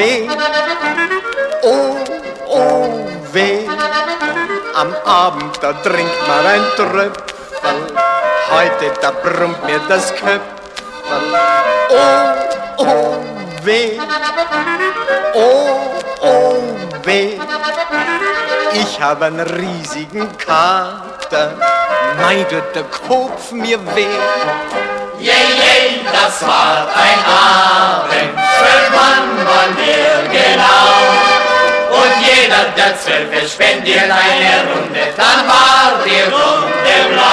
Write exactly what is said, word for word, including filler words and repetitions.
weh, oh, oh, weh. Am Abend, da trinkt man ein Tröpfel, heute, da brummt mir das Köpfel. Oh, oh, weh, oh, oh, weh. Ich hab einen riesigen Kater, mei, tut der Kopf mir weh. Je, je, das war ein Abend, zwölf Mann waren wir genau. Und jeder der Zwölfe spendiert eine Runde, dann war die Runde blau.